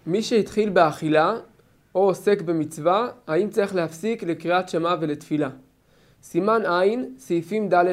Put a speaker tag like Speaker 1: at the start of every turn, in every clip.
Speaker 1: מי שהתחיל באכילה או עוסק במצווה, האם צריך להפסיק לקריאת שמע ולתפילה? סימן עין, סעיפים ד' ה'.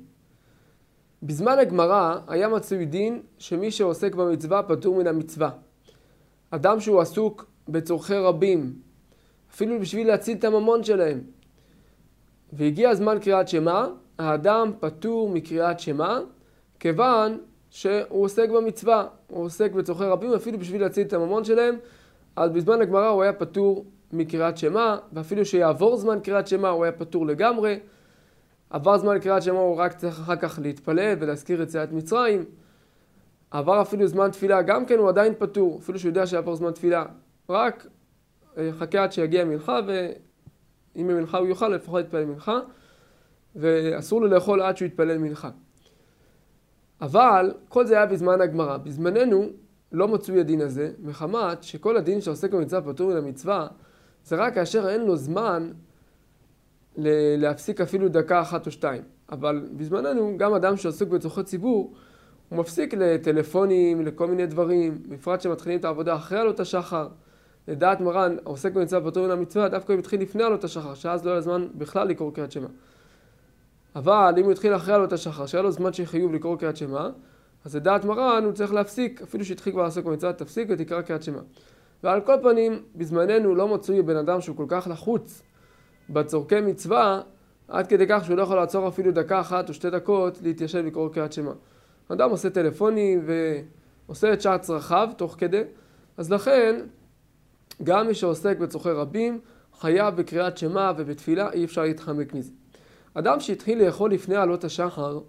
Speaker 1: בזמן הגמרא היה מצוי דין שמי שעוסק במצווה פטור מן המצווה. אדם שהוא עסוק בצורכי רבים, אפילו בשביל להציל את הממון שלהם, והגיע הזמן קריאת שמע, האדם פטור מקריאת שמע, כיוון שהוא עוסק במצווה, הוא עוסק בצורכי רבים אפילו בשביל להציל את הממון שלהם. אז בזמן הגמרא הוא היה פטור מקריאת שמע, ואפילו שיעבור זמן קריאת שמע הוא היה פטור לגמרי. עבר זמן קריאת שמע הוא רק צריך אחר כך להתפלל ולהזכיר יציאת מצרים. עבר אפילו זמן תפילה גם כן הוא עדיין פטור, אפילו שהוא יודע שיעבור זמן תפילה. רק חכה עד שיגיע מנחה, ואם במנחה הוא יוכל לפחות להתפלל מנחה, ואסור לו לאכול עד שהוא יתפלל מנחה. אבל כל זה היה בזמן הגמרא. בזמננו לא מצוי הדין הזה, מחמת שכל הדין שעוסק במצווה פטור מן המצווה, זה רק כאשר אין לו זמן להפסיק אפילו דקה אחת או שתיים. אבל בזמננו גם אדם שעוסק בצורכי ציבור, הוא מפסיק לטלפונים, לכל מיני דברים, בפרט שמתחילים את העבודה אחרי עלות השחר. לדעת מרן, העוסק במצווה פטור מן המצווה, דווקא הוא מתחיל לפני עלות השחר, שאז לא היה זמן בכלל לקרוא קריאת שמע. אבל אם הוא התחיל אחרי עלות השחר, שהיה לו זמן שחיוב לקרוא קריאת שמע, אז לדעת מרן הוא צריך להפסיק, אפילו שהתחיל כבר לעסוק במצווה, תפסיק ותקרא קריאת שמע. ועל כל פנים, בזמננו לא מצוי בן אדם שהוא כל כך לחוץ בצורכי מצווה, עד כדי כך שהוא לא יכול לעצור אפילו דקה אחת או 2 דקות להתיישב לקרוא קריאת שמע. אדם עושה טלפונים ועושה את שאר צרכיו תוך כדי, אז לכן גם מי שעוסק בצורכי רבים חייב בקריאת שמע ובתפילה, אי אפשר להתחמק מזה. אדם שהתחיל לאכול לפני עלות השחר,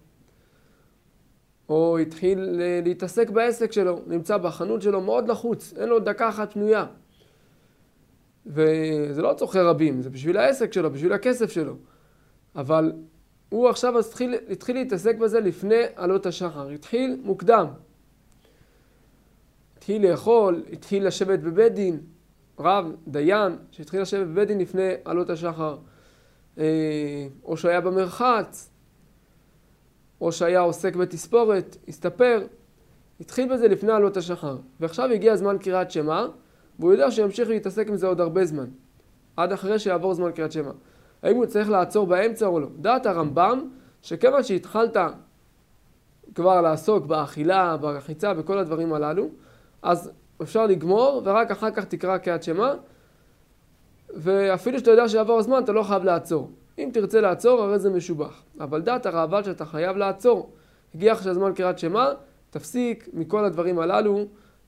Speaker 1: או התחיל להתעסק בעסק שלו, נמצא בחנות שלו מאוד לחוץ, אין לו דקה אחת פנויה. וזה לא צורכי רבים, זה בשביל העסק שלו, בשביל הכסף שלו. אבל הוא עכשיו התחיל להתעסק בזה לפני עלות השחר, התחיל מוקדם. התחיל לאכול, התחיל לשבת בבית דין, רב, דיין, שהתחיל לשבת בבית דין לפני עלות השחר. או שהיה במרחץ, או שהיה עוסק בתספורת, הסתפר, התחיל בזה לפני עלות השחר. ועכשיו הגיע זמן קריאת שמע, והוא יודע שימשיך להתעסק עם זה עוד הרבה זמן, עד אחרי שיעבור זמן קריאת שמע. האם הוא צריך לעצור באמצע או לא? דעת הרמב"ם, שכיוון שהתחלת כבר לעסוק באכילה, ברחיצה, בכל הדברים הללו, אז אפשר לגמור, ורק אחר כך תקרא קריאת שמע, ואפילו שאתה יודע שיעבור הזמן, אתה לא חייב לעצור. אם תרצה לעצור, הרי זה משובח. אבל דעת הרעב"ד שאתה חייב לעצור. הגיע עכשיו זמן קריאת שמע, תפסיק מכל הדברים הללו,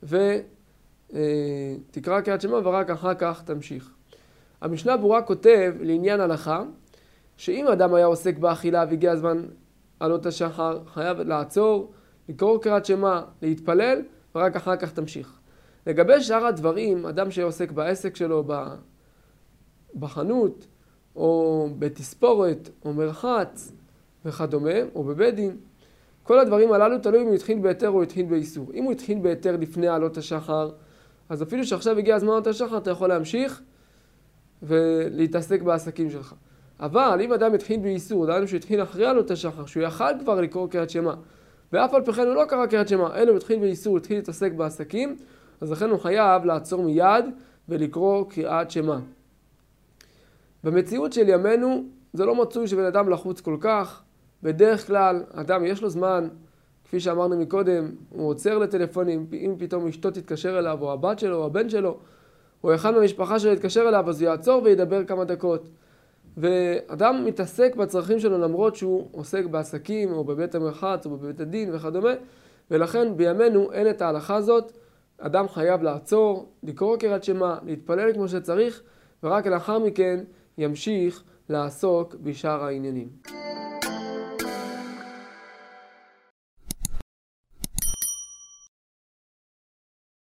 Speaker 1: ותקרא קריאת שמע, ורק אחר כך תמשיך. המשנה ברורה כותב לעניין הלכה, שאם אדם היה עוסק באכילה והגיע הזמן עלות השחר, חייב לעצור, לקרוא קריאת שמע, להתפלל, ורק אחר כך תמשיך. לגבי שאר הדברים, אדם שעוסק בעסק שלו, בחנות, או בתספורת, או מרחץ, וכדומה, או בבית דין, כל הדברים הללו תלוי אם הוא התחיל בהיתר או התחיל באיסור. אם הוא התחיל בהיתר לפני עלות השחר, אז אפילו שעכשיו הגיע הזמן עלות השחר, אתה יכול להמשיך ולהתעסק בעסקים שלך. אבל אם אדם התחיל באיסור, אדם שהתחיל אחרי עלות השחר, שהוא יכל כבר לקרוא קריאת שמע, ואף על פי כן הוא לא קרא קריאת שמע, אלא הוא התחיל באיסור, התחיל להתעסק בעסקים, אז לכן הוא חייב לעצור מיד ולקרוא קריאת שמע. במציאות של ימינו זה לא מצוי שבן אדם לחוץ כל כך. בדרך כלל אדם יש לו זמן, כפי שאמרנו מקודם, הוא עוצר לטלפונים, אם פתאום אשתו תתקשר אליו, או הבת שלו, או הבן שלו, או אחד מהמשפחה שלו יתקשר אליו, אז הוא יעצור וידבר כמה דקות. ואדם מתעסק בצרכים שלו למרות שהוא עוסק בעסקים, או בבית המרחץ, או בבית הדין וכדומה, ולכן בימינו אין את ההלכה הזאת. אדם חייב לעצור, לקרוא קריאת שמע, להתפלל כמו שצריך, ורק לאחר מכן ימשיך לעסוק בשאר העניינים.